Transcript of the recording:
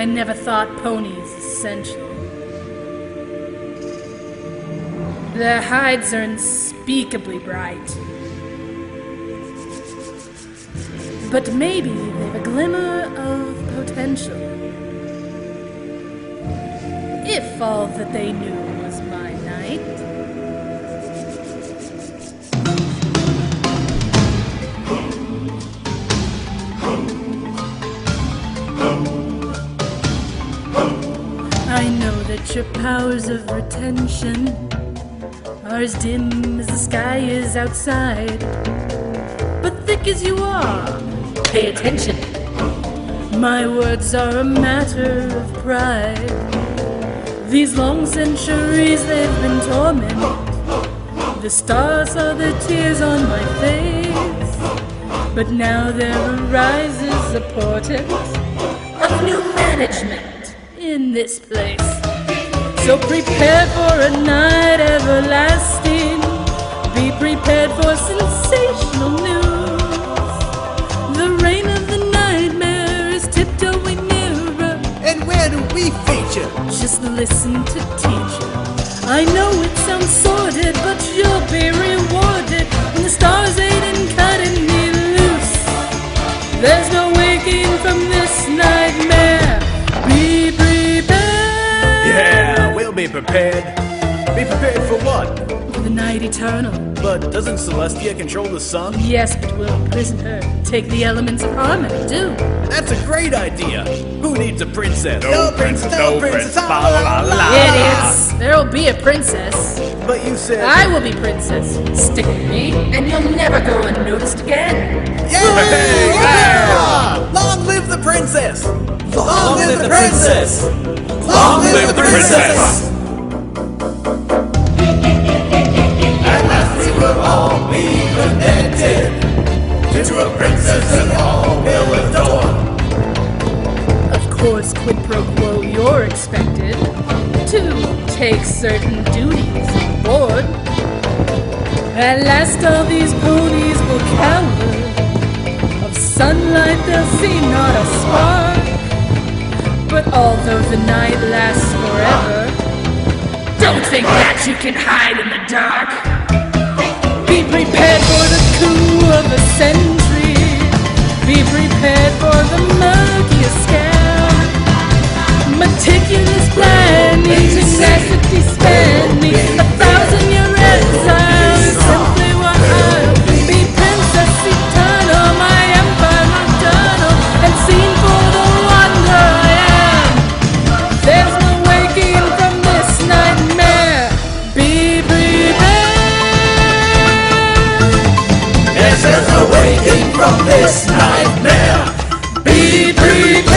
never thought ponies essential. Their hides are unspeakably bright. But maybe they've a glimmer of potential. If all that they knew was my knight. I know that your powers of retention are as dim as the sky is outside. But thick as you are, pay attention. My words are a matter of pride. These long centuries they've been torment. The stars saw the tears on my face. But now there arises a portent of new management in this place. So prepare for a night everlasting. Be prepared for sensational news. The reign of the nightmare is tiptoeing nearer. And where do we feature? Just listen to teacher. I know it sounds sordid, but you'll be rewarded when the stars aid in cutting me loose. There's no waking from this nightmare. Be prepared. Yeah, we'll be prepared. Be prepared for what? For the night eternal. But doesn't Celestia control the sun? Yes, but we'll imprison her. Take the elements of harmony, do. That's a great idea. Who needs a princess? No princess, no princess, la la la. Idiots! There'll be a princess. But you said... I will be princess. Stick with me, and you'll never go unnoticed again. Yeah! Long live the princess! Long live the princess! Long live the princess! At last we will all be connected to a princess and all will adore. Of course, quid pro quo, you're expected to take certain duties on board. At last all these ponies will cower. Of sunlight they'll see not a spark. But although the night lasts forever, don't think that you can hide in the dark. Be prepared for the coup of a century. Be prepared for the murkiest scare. Meticulous planning, tenacity spending, 1,000-year exile is simply what I'll be. Princess eternal, my empire eternal, and seen for the wonder I am. There's no waking from this nightmare. Be prepared. Yes, there's no waking from this nightmare. Be prepared.